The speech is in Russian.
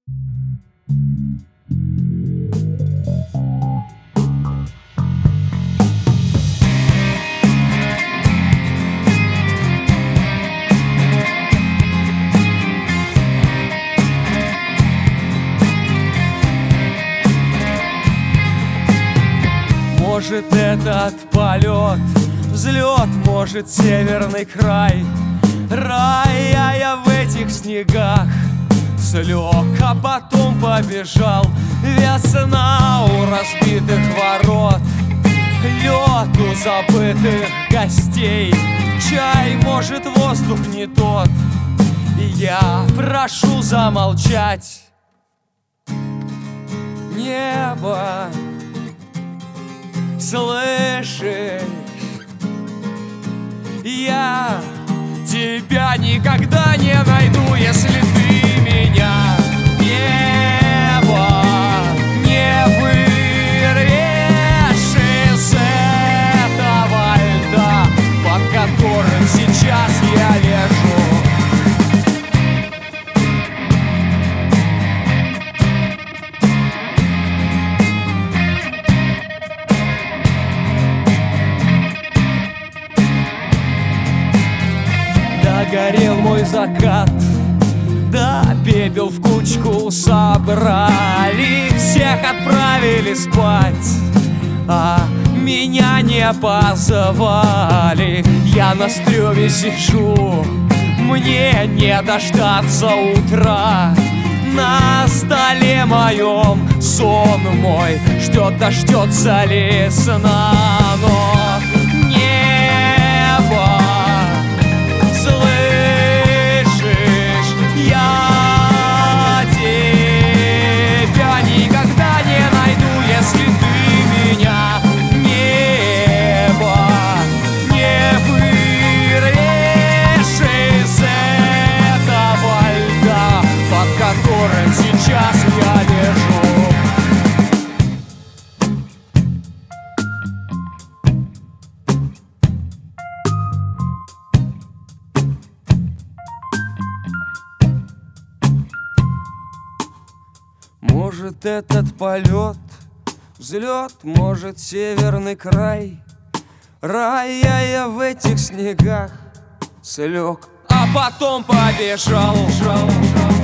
Может, этот полет, взлет, может, северный край. Рай, а я в этих снегах слег, а потом побежал. Весна у разбитых ворот, лед у забытых гостей. Чай, может, воздух не тот, и я прошу замолчать. Небо, слышишь, я тебя никогда не найду, если ты меня небо не вырвешь из этого льда, под которым сейчас я лежу. Горел мой закат, да пепел в кучку собрали, всех отправили спать, а меня не позвали. Я на стрёме сижу, мне не дождаться утра. На столе моем сон мой ждет, дождется ли сна. Но небо, слышишь, я тебя никогда не найду, если ты меня небо не вырвешь из этого льда, под которым сейчас я лежу. Может, этот полет, взлет, может, северный край. Рай, а я в этих снегах слег, а потом побежал.